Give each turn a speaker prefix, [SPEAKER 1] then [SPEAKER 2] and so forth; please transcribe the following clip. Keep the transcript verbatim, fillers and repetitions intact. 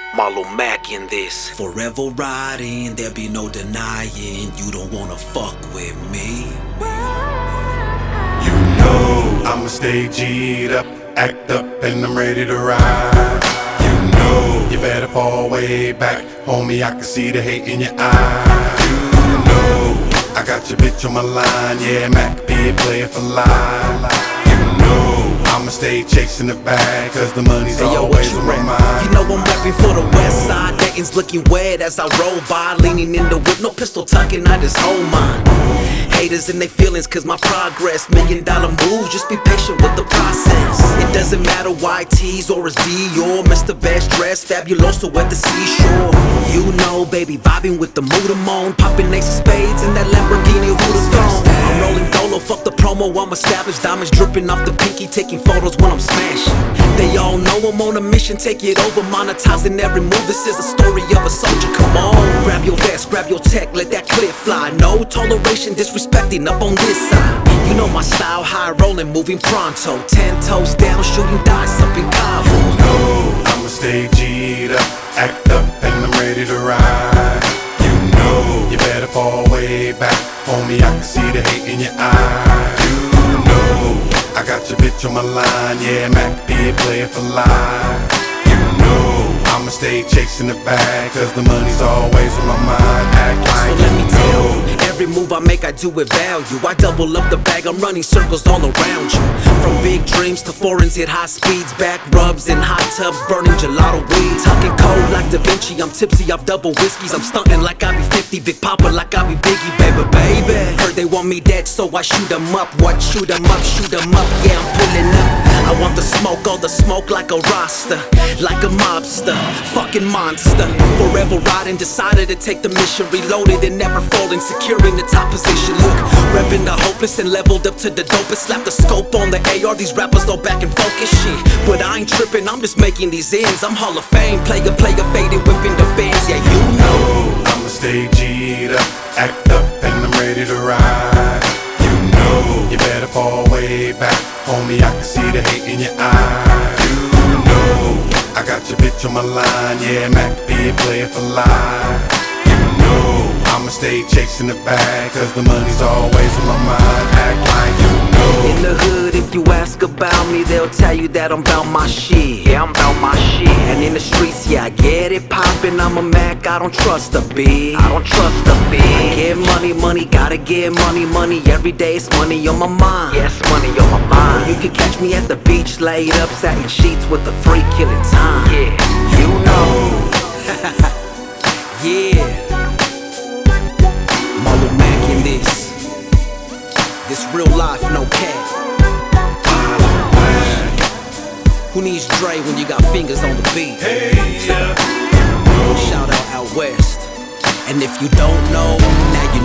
[SPEAKER 1] Marlo Mack in this.
[SPEAKER 2] Forever riding, there be no denying you don't wanna fuck with me.
[SPEAKER 3] You know I'ma stay G'd up, act up, and I'm ready to ride. You know you better fall way back, homie, I can see the hate in your eyes. You know I got your bitch on my line, yeah, Mac be a player for life. You know I'ma stay chasing the bag, cause the money's
[SPEAKER 2] Hey, yo,
[SPEAKER 3] always
[SPEAKER 2] what
[SPEAKER 3] on
[SPEAKER 2] you
[SPEAKER 3] my
[SPEAKER 2] rap?
[SPEAKER 3] mind.
[SPEAKER 2] You know I'm rapping for the west side. Dayton's looking wet as I roll by, leaning in the whip, no pistol tucking, I just hold mine. Haters in their feelings cause my progress, million dollar moves, just be patient with the process. It doesn't matter Y T's or it's Dior, Mister Best Dressed, fabuloso at the seashore. You know, baby, vibing with the mood I'm on, popping ace of spades in that Lamborghini Huracan. I'm rolling dolo, fuck the promo, I'm established, diamonds dripping off the pinky, taking photos when I'm smashing. They all know I'm on a mission, take it over, monetizing every move. This is a story of a soldier, come on. Grab your vest, grab your tech, let that clip fly. No toleration, disrespecting up on this side. You know my style, high rolling, moving pronto. Ten toes down, shooting dice up in Cabo.
[SPEAKER 3] You know I'ma stay G'd up, act up, and I'm ready to ride. You know you better fall way back, homie, I can see the hate in your eyes. You know I got your bitch on my line, yeah, Mac be a player for life. You know I'ma stay chasing the bag, cause the money's always on my mind. Act like
[SPEAKER 2] So let me
[SPEAKER 3] you
[SPEAKER 2] tell
[SPEAKER 3] know.
[SPEAKER 2] you, every move I make I do with value. I double up the bag, I'm running circles all around you. From big dreams to foreigns at high speeds, back rubs in hot tubs, burning gelato weed. Talking cold like Da Vinci, I'm tipsy off double whiskeys. I'm stunting like I be fifty, Big Papa like I be Biggie, baby, baby. Heard they want me dead, so I shoot 'em up. What? Shoot 'em up, shoot 'em up, yeah, I'm pulling up. I want the smoke, all the smoke like a roster, like a mobster, fucking monster. Forever riding, decided to take the mission, reloaded and never folding, securing the top position. Look, repping the hopeless and leveled up to the dopest. Slap the scope on the A R, these rappers all back and focus shit. But I ain't tripping, I'm just making these ends. I'm Hall of Fame, player, player, faded, whipping the bands, yeah, you know.
[SPEAKER 3] I'ma stay G'd up, act up, and I'm ready to ride. You know you better fall way back, homie, I can see the hate in your eyes. You know I got your bitch on my line, yeah, Mac be a player for life. You know I'ma stay chasing the bag, cause the money's always on my mind. Act like you know.
[SPEAKER 1] In the hood, if you ask about me, they'll tell you that I'm bout my shit. Yeah, I'm bout my shit. And in the streets, yeah, I get it poppin'. I'm a Mac, I don't trust a B. I don't trust a B. I get money, money, gotta get money, money. Every day it's money on my mind. Yes, money on my mind.
[SPEAKER 2] You can catch me at the beach, laid up, satin sheets with a freak killing time.
[SPEAKER 1] Yeah, you know.
[SPEAKER 2] Yeah, Marlo Mack in this. This real life, no cap. Who needs Dre when you got fingers on the beat?
[SPEAKER 3] Hey, yeah.
[SPEAKER 2] Shout out out west. And if you don't know, now you